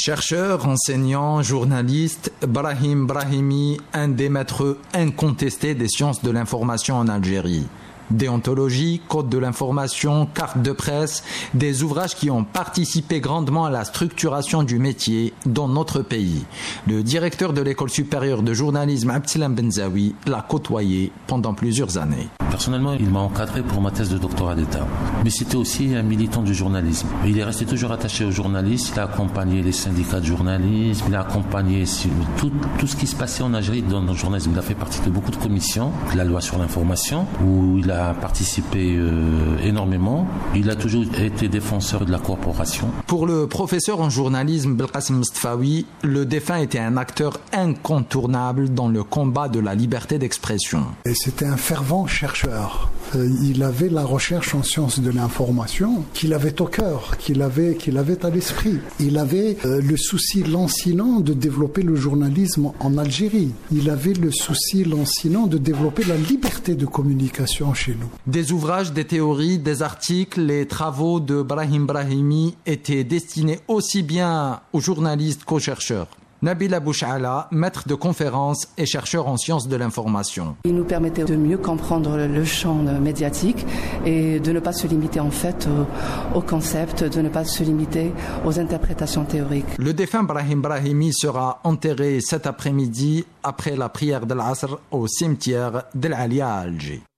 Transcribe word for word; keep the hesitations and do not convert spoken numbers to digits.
Chercheur, enseignant, journaliste, Brahim Brahimi, un des maîtres incontestés des sciences de l'information en Algérie. Déontologie, code de l'information, carte de presse, des ouvrages qui ont participé grandement à la structuration du métier dans notre pays. Le directeur de l'école supérieure de journalisme, Abdeslam Benzaoui, l'a côtoyé pendant plusieurs années. Personnellement, il m'a encadré pour ma thèse de doctorat d'État. Mais c'était aussi un militant du journalisme. Il est resté toujours attaché aux journalistes, il a accompagné les syndicats de journalisme, il a accompagné tout, tout ce qui se passait en Algérie dans le journalisme. Il a fait partie de beaucoup de commissions, de la loi sur l'information, où il a participé euh, énormément. Il a toujours été défenseur de la coopération. Pour le professeur en journalisme Belkacem Mostfaoui, le défunt était un acteur incontournable dans le combat de la liberté d'expression. Et c'était un fervent chercheur. Euh, il avait la recherche en sciences de l'information qu'il avait au cœur, qu'il avait, qu'il avait à l'esprit. Il avait euh, le souci lancinant de développer le journalisme en Algérie. Il avait le souci lancinant de développer la liberté de communication chez nous. Des ouvrages, des théories, des articles, les travaux de Brahim Brahimi étaient destinés aussi bien aux journalistes qu'aux chercheurs. Nabila Bouchala, maître de conférences et chercheur en sciences de l'information. Il nous permettait de mieux comprendre le champ médiatique et de ne pas se limiter en fait au, au concept, de ne pas se limiter aux interprétations théoriques. Le défunt Brahim Brahimi sera enterré cet après-midi après la prière de l'Asr au cimetière d'El Alia à Alger.